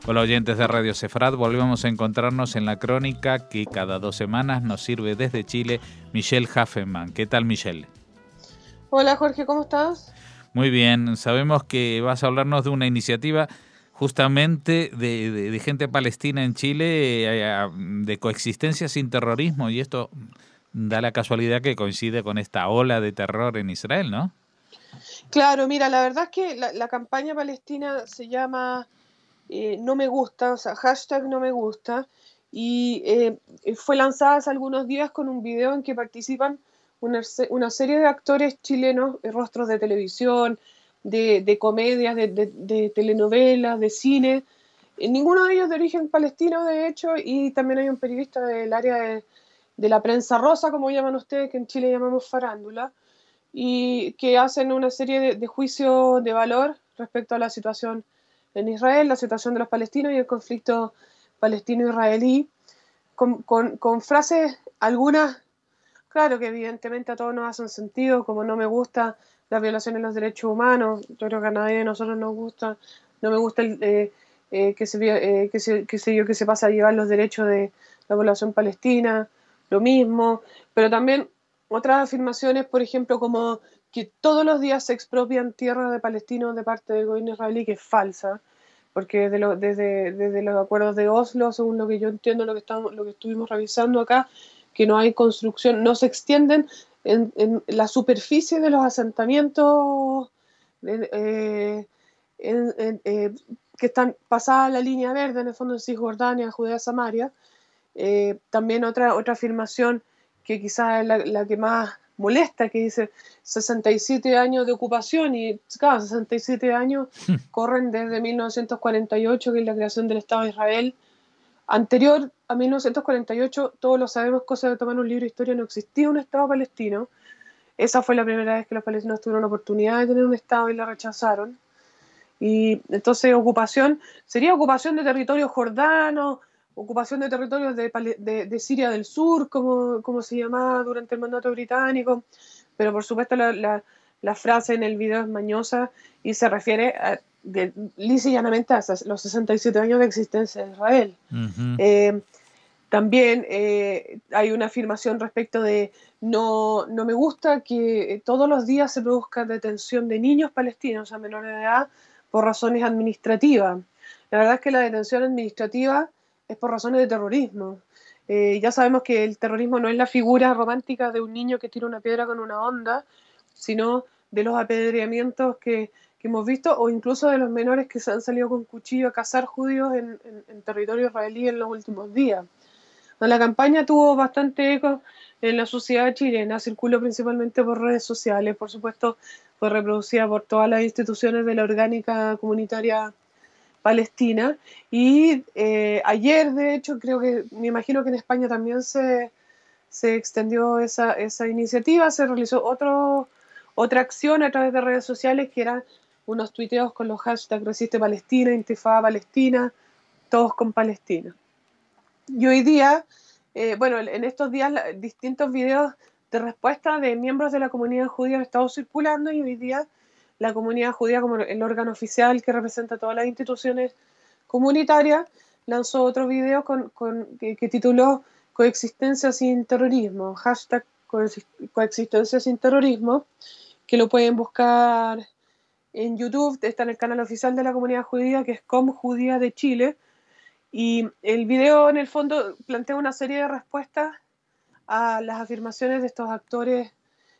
Hola oyentes de Radio Sefrat, volvemos a encontrarnos en la crónica que cada 2 semanas nos sirve desde Chile Michelle Hafemann. ¿Qué tal, Michelle? Hola Jorge, ¿cómo estás? Muy bien, sabemos que vas a hablarnos de una iniciativa justamente de gente palestina en Chile, de coexistencia sin terrorismo, y esto da la casualidad que coincide con esta ola de terror en Israel, ¿no? Claro, mira, la verdad es que la campaña palestina se llama No me gusta, o sea, hashtag no me gusta, y fue lanzada hace algunos días con un video en que participan una serie de actores chilenos, rostros de televisión, de comedias, de telenovelas, de cine, ninguno de ellos de origen palestino, de hecho, y también hay un periodista del área de la prensa rosa, como llaman ustedes, que en Chile llamamos farándula, y que hacen una serie de juicios de valor respecto a la situación en Israel, la situación de los palestinos y el conflicto palestino-israelí, con frases, algunas, claro que evidentemente a todos nos hacen sentido, como no me gusta las violaciones de los derechos humanos, yo creo que a nadie de nosotros nos gusta, no me gusta que se pasa a llevar los derechos de la población palestina, lo mismo, pero también otras afirmaciones, por ejemplo, como que todos los días se expropian tierras de palestinos de parte del gobierno israelí, que es falsa, porque desde los acuerdos de Oslo, según lo que yo entiendo, lo que estuvimos revisando acá, que no hay construcción, no se extienden en la superficie de los asentamientos eh, que están pasadas la línea verde, en el fondo en Cisjordania, Judea, Samaria. También otra afirmación que quizás es la que más molesta, que dice 67 años de ocupación, y claro, 67 años corren desde 1948, que es la creación del Estado de Israel. Anterior a 1948, todos lo sabemos, cosa de tomar un libro de historia, no existía un Estado palestino. Esa fue la primera vez que los palestinos tuvieron la oportunidad de tener un Estado y la rechazaron. Y entonces ocupación sería ocupación de territorios jordanos, ocupación de territorios de Siria del Sur, como se llamaba durante el mandato británico, pero por supuesto la frase en el video es mañosa y se refiere lisa y llanamente a los 67 años de existencia de Israel. Uh-huh. También hay una afirmación respecto de no me gusta que todos los días se produzca detención de niños palestinos a menores de edad por razones administrativas. La verdad es que la detención administrativa es por razones de terrorismo. Ya sabemos que el terrorismo no es la figura romántica de un niño que tira una piedra con una onda, sino de los apedreamientos que hemos visto, o incluso de los menores que se han salido con cuchillo a cazar judíos en territorio israelí en los últimos días. La campaña tuvo bastante eco en la sociedad chilena, circuló principalmente por redes sociales, por supuesto fue reproducida por todas las instituciones de la orgánica comunitaria palestina, y ayer, de hecho, me imagino que en España también se extendió esa iniciativa, se realizó otra acción a través de redes sociales, que eran unos tuiteos con los hashtags Resiste Palestina, Intifada Palestina, Todos con Palestina. Y hoy día, bueno, en estos días distintos videos de respuesta de miembros de la comunidad judía han estado circulando, y hoy día la comunidad judía, como el órgano oficial que representa todas las instituciones comunitarias, lanzó otro video que tituló Coexistencia sin terrorismo, hashtag Coexistencia sin terrorismo, que lo pueden buscar en YouTube, está en el canal oficial de la comunidad judía, que es Judía de Chile. Y el video, en el fondo, plantea una serie de respuestas a las afirmaciones de estos actores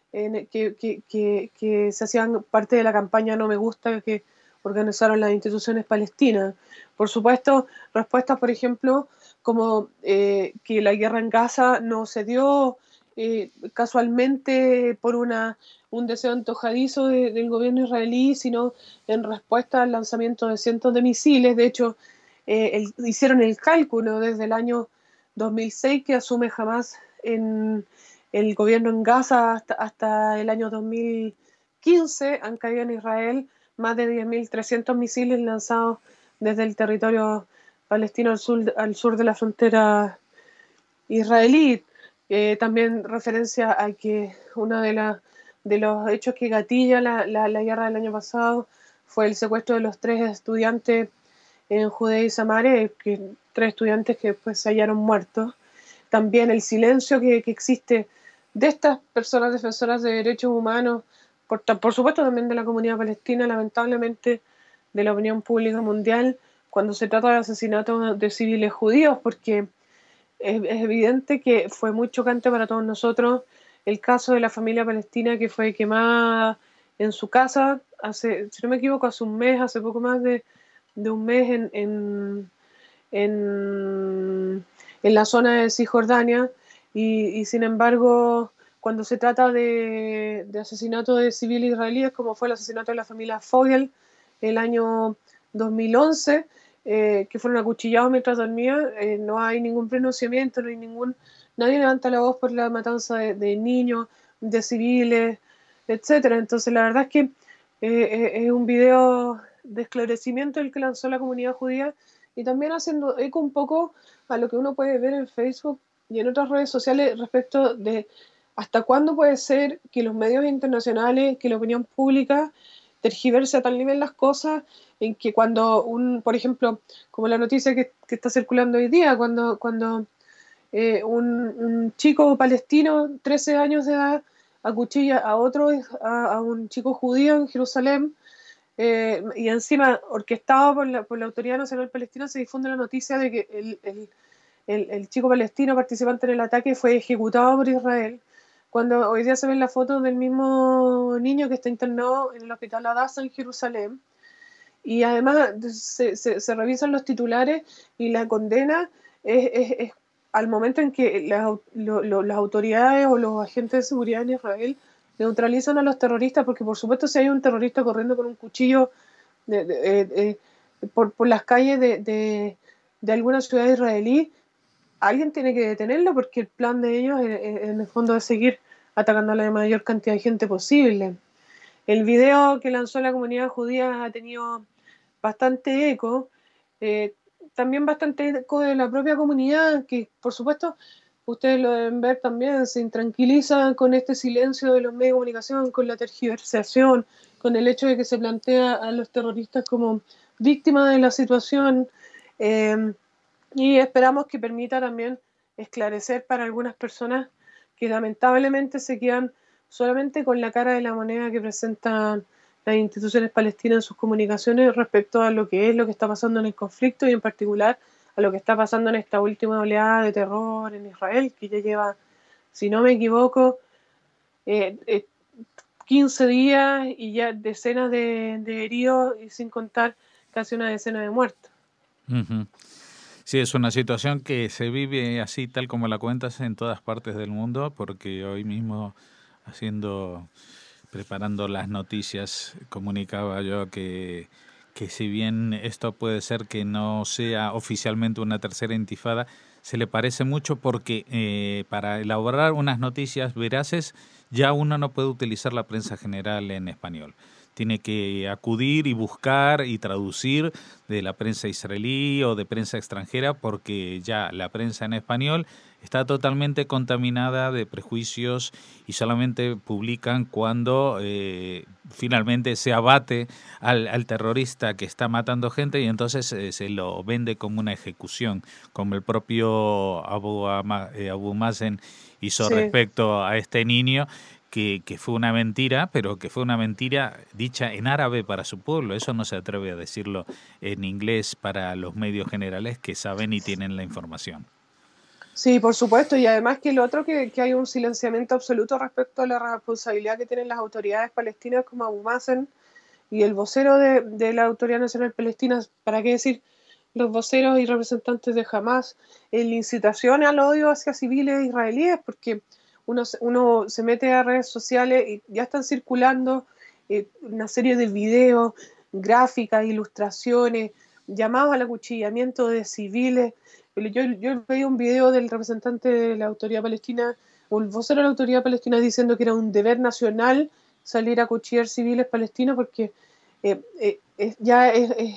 que se hacían parte de la campaña No Me Gusta que organizaron las instituciones palestinas. Por supuesto, respuestas, por ejemplo, como que la guerra en Gaza no se dio casualmente por un deseo antojadizo del gobierno israelí, sino en respuesta al lanzamiento de cientos de misiles. De hecho, hicieron el cálculo desde el año 2006 que asume Hamas en el gobierno en Gaza hasta el año 2015, han caído en Israel más de 10.300 misiles lanzados desde el territorio palestino al sur de la frontera israelí. También referencia a que uno de los hechos que gatilla la guerra del año pasado fue el secuestro de los 3 estudiantes en Judea y Samaria, que 3 estudiantes que después se hallaron muertos. También el silencio que existe de estas personas defensoras de derechos humanos, por supuesto también de la comunidad palestina, lamentablemente de la opinión pública mundial, cuando se trata de asesinatos de civiles judíos, porque es evidente que fue muy chocante para todos nosotros el caso de la familia palestina que fue quemada en su casa hace, si no me equivoco, hace un mes, hace poco más de un mes en la zona de Cisjordania, y sin embargo, cuando se trata de asesinato de civiles israelíes, como fue el asesinato de la familia Fogel el año 2011, que fueron acuchillados mientras dormían, no hay ningún pronunciamiento, no hay nadie levanta la voz por la matanza de niños, de civiles, etcétera. Entonces, la verdad es que es un video de esclarecimiento el que lanzó la comunidad judía, y también haciendo eco un poco a lo que uno puede ver en Facebook y en otras redes sociales respecto de hasta cuándo puede ser que los medios internacionales, que la opinión pública tergiverse a tal nivel las cosas, en que cuando por ejemplo, como la noticia que está circulando hoy día, cuando un chico palestino, 13 años de edad, acuchilla a un chico judío en Jerusalén, y encima, orquestado por la Autoridad Nacional Palestina, se difunde la noticia de que el chico palestino participante en el ataque fue ejecutado por Israel, cuando hoy día se ven las fotos del mismo niño que está internado en el hospital Hadassah en Jerusalén, y además se revisan los titulares, y la condena es al momento en que las autoridades o los agentes de seguridad en Israel neutralizan a los terroristas, porque por supuesto si hay un terrorista corriendo con un cuchillo por las calles de alguna ciudad israelí, alguien tiene que detenerlo, porque el plan de ellos en el fondo es seguir atacando a la mayor cantidad de gente posible. El video que lanzó la comunidad judía ha tenido bastante eco, eh, también bastante eco de la propia comunidad, que por supuesto ustedes lo deben ver también, se intranquiliza con este silencio de los medios de comunicación, con la tergiversación, con el hecho de que se plantea a los terroristas como víctimas de la situación, eh, y esperamos que permita también esclarecer para algunas personas que lamentablemente se quedan solamente con la cara de la moneda que presentan las instituciones palestinas en sus comunicaciones respecto a lo que es lo que está pasando en el conflicto, y en particular a lo que está pasando en esta última oleada de terror en Israel, que ya lleva, si no me equivoco, eh, eh, 15 días y ya decenas de heridos, y sin contar casi una decena de muertos. Ujú. Sí, es una situación que se vive así, tal como la cuentas, en todas partes del mundo, porque hoy mismo preparando las noticias, comunicaba yo que si bien esto puede ser que no sea oficialmente una tercera intifada, se le parece mucho porque para elaborar unas noticias veraces ya uno no puede utilizar la prensa general en español. Tiene que acudir y buscar y traducir de la prensa israelí o de prensa extranjera, porque ya la prensa en español está totalmente contaminada de prejuicios y solamente publican cuando finalmente se abate al terrorista que está matando gente, y entonces se lo vende como una ejecución, como el propio Abu Mazen hizo Sí. respecto a este niño, que fue una mentira, pero que fue una mentira dicha en árabe para su pueblo. Eso no se atreve a decirlo en inglés para los medios generales que saben y tienen la información. Sí, por supuesto, y además que lo otro, que hay un silenciamiento absoluto respecto a la responsabilidad que tienen las autoridades palestinas como Abu Mazen y el vocero de la Autoridad Nacional Palestina, para qué decir los voceros y representantes de Hamas, en la incitación al odio hacia civiles israelíes, porque uno se mete a redes sociales y ya están circulando una serie de videos, gráficas, ilustraciones, llamados al acuchillamiento de civiles. Yo veía un video del representante de la Autoridad Palestina, o el vocero de la Autoridad Palestina, diciendo que era un deber nacional salir a acuchillar civiles palestinos, porque ya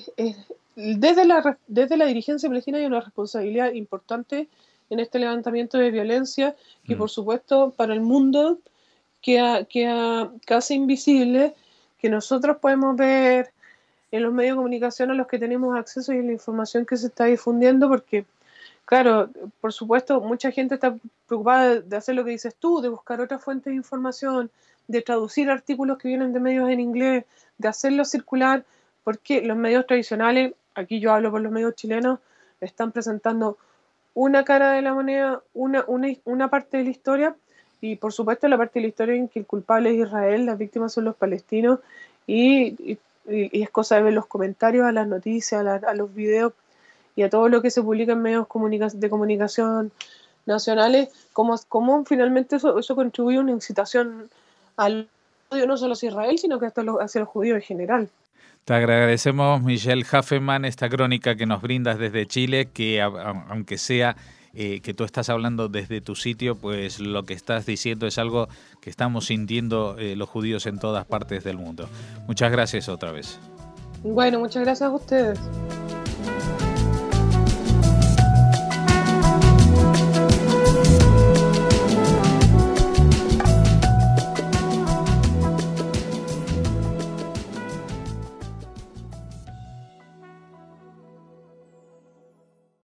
desde la dirigencia palestina hay una responsabilidad importante en este levantamiento de violencia, que Mm. por supuesto para el mundo queda casi invisible, que nosotros podemos ver en los medios de comunicación a los que tenemos acceso y en la información que se está difundiendo, porque, claro, por supuesto, mucha gente está preocupada de hacer lo que dices tú, de buscar otras fuentes de información, de traducir artículos que vienen de medios en inglés, de hacerlos circular, porque los medios tradicionales, aquí yo hablo por los medios chilenos, están presentando una cara de la moneda, una parte de la historia, y por supuesto la parte de la historia en que el culpable es Israel, las víctimas son los palestinos, y es cosa de ver los comentarios a las noticias, a los videos y a todo lo que se publica en medios de comunicación nacionales, cómo finalmente eso contribuye a una incitación al odio no solo hacia Israel, sino que hasta hacia los judíos en general. Te agradecemos, Michelle Hafemann, esta crónica que nos brindas desde Chile, que aunque sea que tú estás hablando desde tu sitio, pues lo que estás diciendo es algo que estamos sintiendo los judíos en todas partes del mundo. Muchas gracias otra vez. Bueno, muchas gracias a ustedes.